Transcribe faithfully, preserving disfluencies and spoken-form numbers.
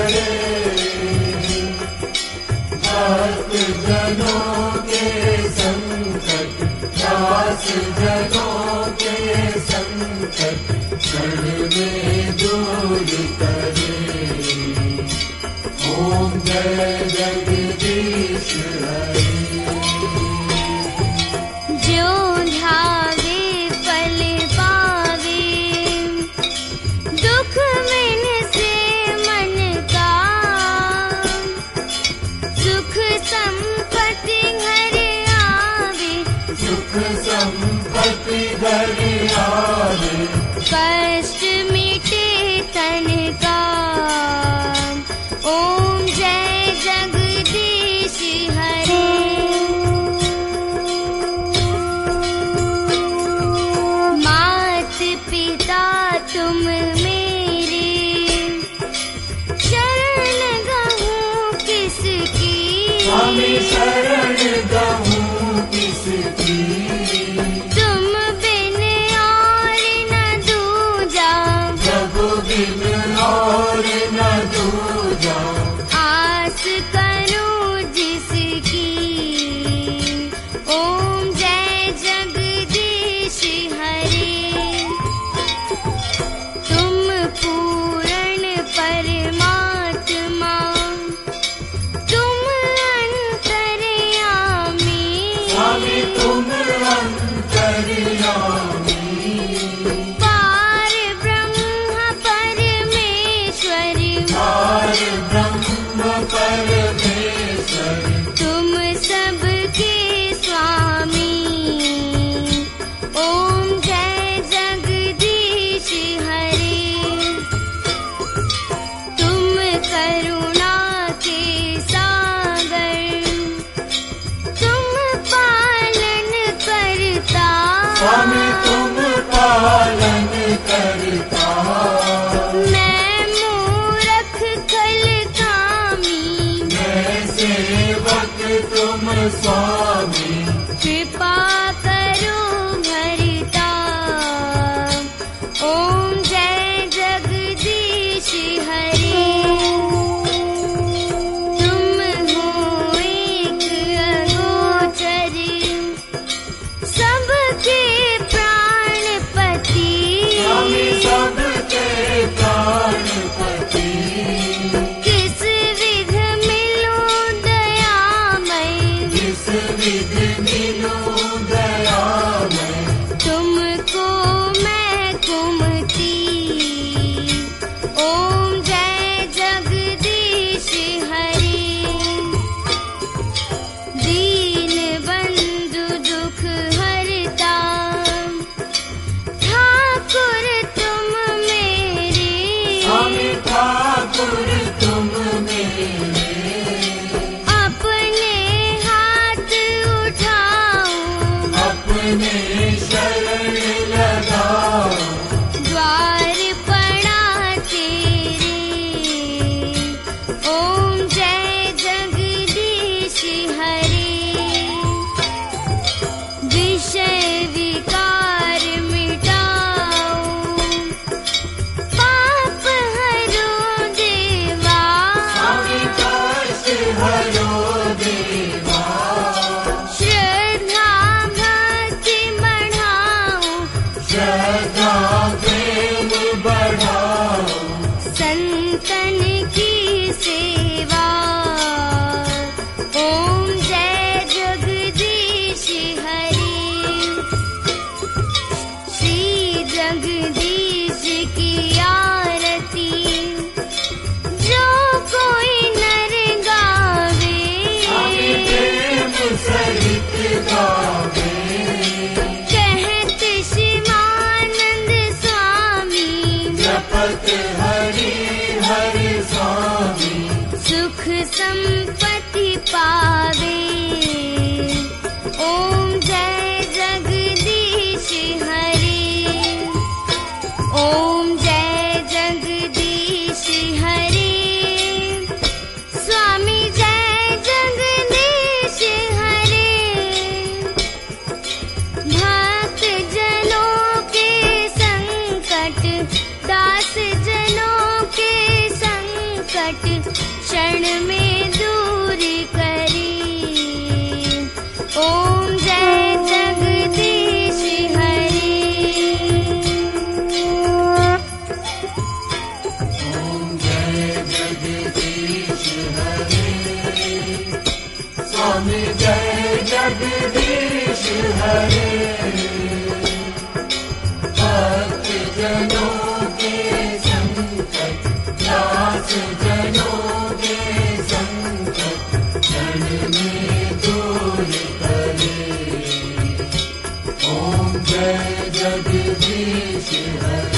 हरे, भक्त जनों के संकट, दास जनों के संकट क्षण में दूर करे। ओम जय जगदीश हरे। जो ध्यावे फल पावे, दुख मिन से मन का, सुख संपत्ति घर आवे, सुख संपत्ति घर आवे, कष्ट मिटे तन का। ओम जय जगदीश हरे। मात पिता तुम मेरे, शरण गहूँ किसकी, स्वामी शरण गहूँ किसकी। तुम बिन और न दूजा, प्रभु बिन और न दूजा, आस करूं जिसकी। ओम जय जगदीश हरे। तुम पूर्ण परमात्मा, तुम अंतर्यामी, स्वामी तुम अंतर्यामी। पार ब्रह्म परमेश्वरी, पार ब्रह्म परमेश्वर, तुम सबके स्वामी। ओम जय जगदीश हरे। तुम करुणा के सागर, तुम पालन करता, स्वामी तुम पालन करता। मैं मूरख खल कामी, मैं सेवक तुम स्वामी। कृपा करो भरता। ओम जय जगदीश हरे। तुम हो एक अगोचरी, सबके प्राणपति, स्वामी सबके प्राणपति। किस विध मिलूं दयामय, जिस विध मिलूं दयामय, तुमको मैं कुमति। ओम जय जगदीश हरे। दीन बंधु दुख हरता, ठाकुर तुम मेरे, स्वामी ठाकुर तुम मेरे। अपने हाथ उठाऊं, ओम जय जगदीश हरे। ओम जय जगदीश हरे। स्वामी जय जगदीश हरे। भक्त जनों के संकट, दास जनों के संकट, क्षण में दूर करे। ओम जय जगदीश हरे।